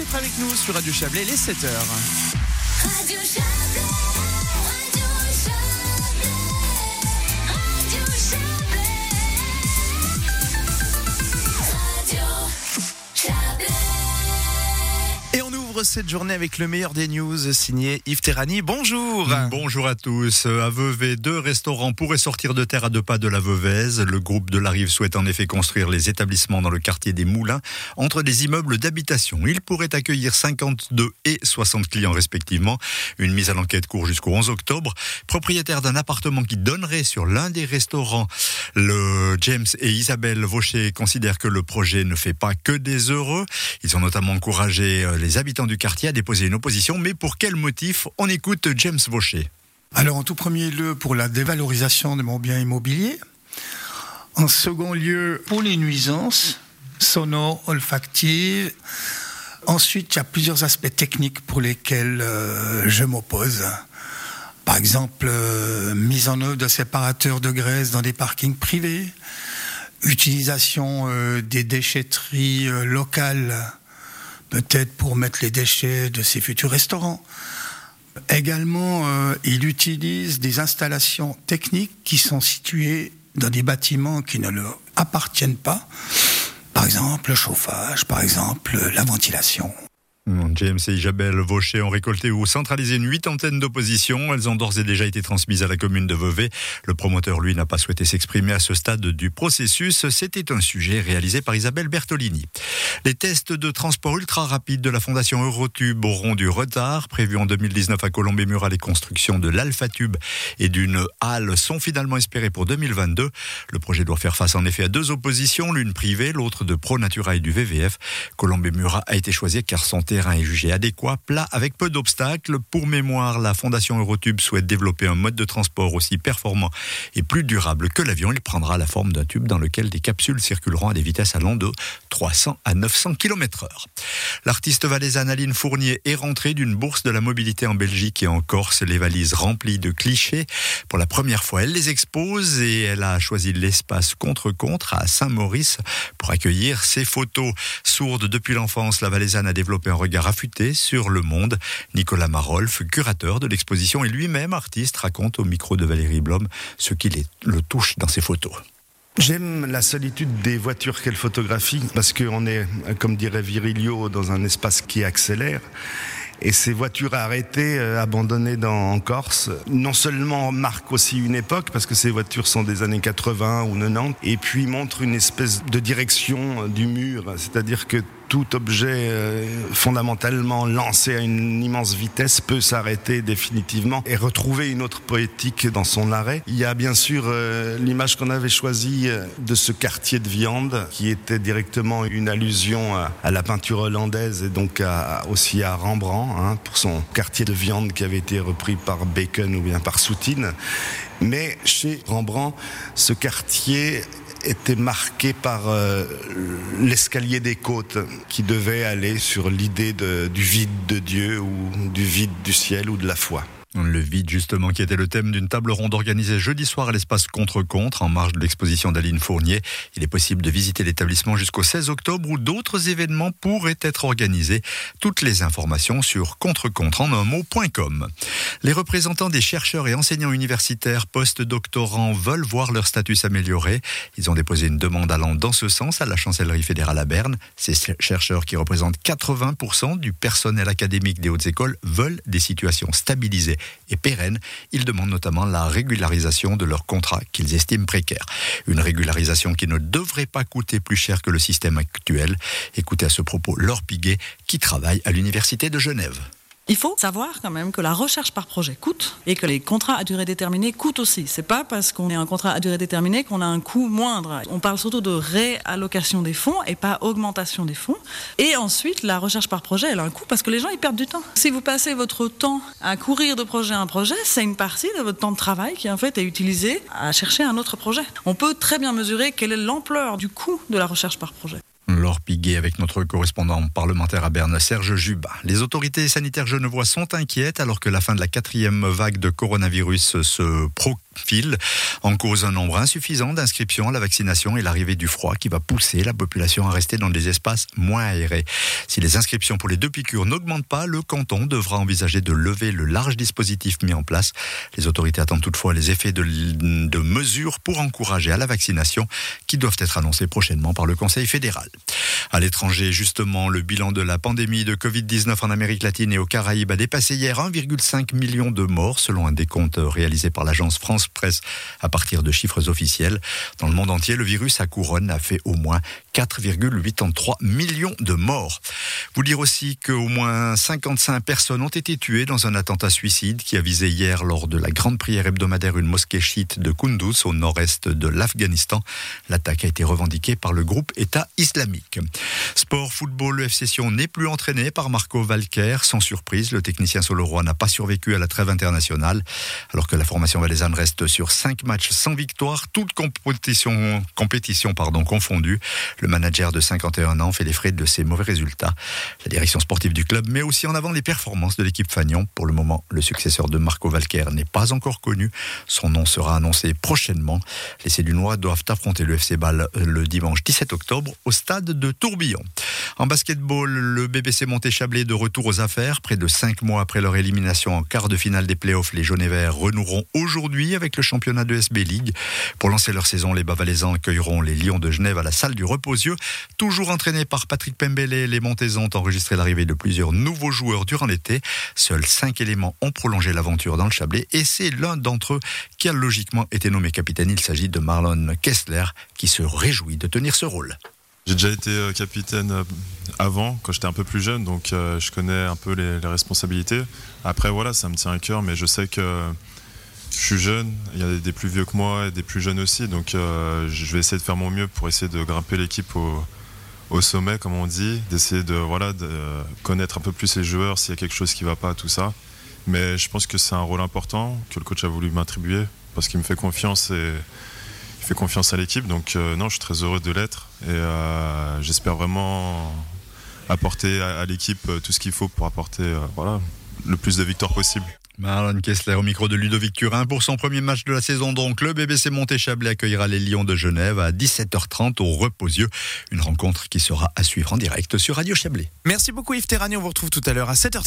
d'être avec nous sur Radio Chablais, les 7h. Radio Chablais, Radio Chablais, Radio Chablais, Radio Chablais. Et on ouvre cette journée avec le meilleur des news, signé Yves Terrani. Bonjour. Bonjour à tous. À Vevey, 2 restaurants pourraient sortir de terre à 2 pas de la Veuvez. Le groupe de la Rive souhaite en effet construire les établissements dans le quartier des Moulins, entre des immeubles d'habitation. Ils pourraient accueillir 52 et 60 clients respectivement. Une mise à l'enquête court jusqu'au 11 octobre. Propriétaire d'un appartement qui donnerait sur l'un des restaurants, le James et Isabelle Vaucher considèrent que le projet ne fait pas que des heureux. Ils ont notamment encouragé les habitants du quartier à déposer une opposition. Mais pour quel motif ? On écoute James Vaucher. Alors, en tout premier lieu, pour la dévalorisation de mon bien immobilier. En second lieu, pour les nuisances sonores, olfactives. Ensuite, il y a plusieurs aspects techniques pour lesquels je m'oppose. Par exemple, mise en œuvre de séparateurs de graisse dans des parkings privés, utilisation des déchetteries locales, peut-être pour mettre les déchets de ces futurs restaurants. Également, il utilise des installations techniques qui sont situées dans des bâtiments qui ne leur appartiennent pas. Par exemple, le chauffage, par exemple, la ventilation. James et Isabelle Vaucher ont récolté ou centralisé une 8antaine d'oppositions. Elles ont d'ores et déjà été transmises à la commune de Vevey. Le promoteur, lui, n'a pas souhaité s'exprimer à ce stade du processus. C'était un sujet réalisé par Isabelle Bertolini. Les tests de transport ultra rapide de la Fondation Eurotube auront du retard. Prévus en 2019 à Colombey-Murat, les constructions de l'Alpha-Tube et d'une halle sont finalement espérées pour 2022. Le projet doit faire face en effet à 2 oppositions, l'une privée, l'autre de Pro Natura et du VVF. Colombey-Murat a été choisi car son terrain est jugé adéquat, plat, avec peu d'obstacles. Pour mémoire, la Fondation Eurotube souhaite développer un mode de transport aussi performant et plus durable que l'avion. Il prendra la forme d'un tube dans lequel des capsules circuleront à des vitesses allant de 300 à 900 km/h. L'artiste valaisanne Aline Fournier est rentrée d'une bourse de la mobilité en Belgique et en Corse, les valises remplies de clichés. Pour la première fois, elle les expose et elle a choisi l'espace Contre-Contre à Saint-Maurice pour accueillir ses photos. Sourde depuis l'enfance, la valaisanne a développé un regard affûté sur le monde. Nicolas Marolf, curateur de l'exposition et lui-même artiste, raconte au micro de Valérie Blom ce qui le touche dans ses photos. J'aime la solitude des voitures qu'elle photographie parce qu'on est, comme dirait Virilio, dans un espace qui accélère. Et ces voitures arrêtées, abandonnées en Corse, non seulement marquent aussi une époque, parce que ces voitures sont des années 80 ou 90, et puis montrent une espèce de direction du mur, c'est-à-dire que tout objet fondamentalement lancé à une immense vitesse peut s'arrêter définitivement et retrouver une autre poétique dans son arrêt. Il y a bien sûr l'image qu'on avait choisie de ce quartier de viande qui était directement une allusion à la peinture hollandaise et donc aussi à Rembrandt, pour son quartier de viande qui avait été repris par Bacon ou bien par Soutine. Mais chez Rembrandt, ce quartier était marqué par l'escalier des côtes qui devait aller sur l'idée du vide de Dieu ou du vide du ciel ou de la foi. Le vide, justement, qui était le thème d'une table ronde organisée jeudi soir à l'espace Contre-Contre, en marge de l'exposition d'Aline Fournier. Il est possible de visiter l'établissement jusqu'au 16 octobre où d'autres événements pourraient être organisés. Toutes les informations sur contrecontre.com. Les représentants des chercheurs et enseignants universitaires post-doctorants veulent voir leur statut s'améliorer. Ils ont déposé une demande allant dans ce sens à la chancellerie fédérale à Berne. Ces chercheurs, qui représentent 80% du personnel académique des hautes écoles, veulent des situations stabilisées et pérennes. Ils demandent notamment la régularisation de leurs contrats qu'ils estiment précaires. Une régularisation qui ne devrait pas coûter plus cher que le système actuel. Écoutez à ce propos Laure Piguet, qui travaille à l'Université de Genève. Il faut savoir quand même que la recherche par projet coûte et que les contrats à durée déterminée coûtent aussi. C'est pas parce qu'on est un contrat à durée déterminée qu'on a un coût moindre. On parle surtout de réallocation des fonds et pas augmentation des fonds. Et ensuite, la recherche par projet, elle a un coût parce que les gens, ils perdent du temps. Si vous passez votre temps à courir de projet en projet, c'est une partie de votre temps de travail qui en fait est utilisée à chercher un autre projet. On peut très bien mesurer quelle est l'ampleur du coût de la recherche par projet. Laure Piguet avec notre correspondant parlementaire à Berne, Serge Jubin. Les autorités sanitaires genevois sont inquiètes alors que la fin de la 4e vague de coronavirus se file. En cause, un nombre insuffisant d'inscriptions à la vaccination et l'arrivée du froid qui va pousser la population à rester dans des espaces moins aérés. Si les inscriptions pour les 2 piqûres n'augmentent pas, le canton devra envisager de lever le large dispositif mis en place. Les autorités attendent toutefois les effets de mesures pour encourager à la vaccination qui doivent être annoncées prochainement par le Conseil fédéral. À l'étranger, justement, le bilan de la pandémie de Covid-19 en Amérique latine et aux Caraïbes a dépassé hier 1,5 million de morts, selon un décompte réalisé par l'agence France Presse à partir de chiffres officiels. Dans le monde entier, le virus à couronne a fait au moins 4,83 millions de morts. Vous dire aussi qu'au moins 55 personnes ont été tuées dans un attentat suicide qui a visé hier lors de la grande prière hebdomadaire une mosquée chiite de Kunduz au nord-est de l'Afghanistan. L'attaque a été revendiquée par le groupe État islamique. Sport, football, le FC Sion n'est plus entraîné par Marco Valquer. Sans surprise, le technicien solorois n'a pas survécu à la trêve internationale. Alors que la formation valaisanne reste sur 5 matchs sans victoire, toute compétition confondue. Le manager de 51 ans fait les frais de ces mauvais résultats. La direction sportive du club met aussi en avant les performances de l'équipe Fagnon. Pour le moment, le successeur de Marco Valquer n'est pas encore connu. Son nom sera annoncé prochainement. Les Cédunois doivent affronter le FC Bâle le dimanche 17 octobre au stade de Tourbillon. En basketball, le BBC Monté-Chablais de retour aux affaires. Près de 5 mois après leur élimination en quart de finale des playoffs, les jaunes et verts renoueront aujourd'hui avec le championnat de SB League. Pour lancer leur saison, les Bas-Valaisans accueilleront les Lions de Genève à la salle du Reposieux. Toujours entraînés par Patrick Pembele, les Montaisans ont enregistré l'arrivée de plusieurs nouveaux joueurs durant l'été. Seuls 5 éléments ont prolongé l'aventure dans le Chablais et c'est l'un d'entre eux qui a logiquement été nommé capitaine. Il s'agit de Marlon Kessler qui se réjouit de tenir ce rôle. J'ai déjà été capitaine avant, quand j'étais un peu plus jeune, donc je connais un peu les responsabilités. Après, voilà, ça me tient à cœur, mais je sais que je suis jeune, il y a des plus vieux que moi et des plus jeunes aussi, donc je vais essayer de faire mon mieux pour essayer de grimper l'équipe au sommet, comme on dit, d'essayer de connaître un peu plus les joueurs, s'il y a quelque chose qui ne va pas, tout ça. Mais je pense que c'est un rôle important que le coach a voulu m'attribuer, parce qu'il me fait confiance et il fait confiance à l'équipe, donc non, je suis très heureux de l'être et j'espère vraiment apporter à l'équipe tout ce qu'il faut pour apporter le plus de victoires possible. Marlon Kessler au micro de Ludovic Turin pour son premier match de la saison. Donc, le BBC Monté-Chablais accueillera les Lions de Genève à 17h30 au Reposieux. Une rencontre qui sera à suivre en direct sur Radio Chablais. Merci beaucoup Yves Terrani, on vous retrouve tout à l'heure à 7h.